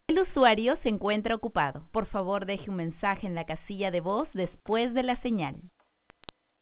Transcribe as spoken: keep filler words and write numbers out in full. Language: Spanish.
El usuario se encuentra ocupado. Por favor, deje un mensaje en la casilla de voz después de la señal.